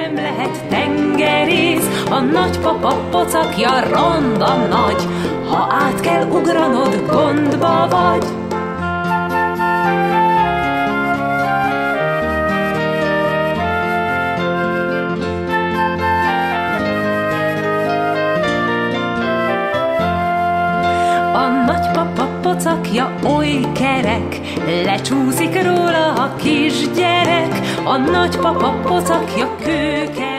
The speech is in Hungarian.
nem lehet tengerész, a nagypapa pocakja ronda nagy, ha át kell ugranod, gondba vagy. A nagypapa pocakja oly kerek, lecsúszik róla a kisgyerek, a nagypapa pocakja kőke.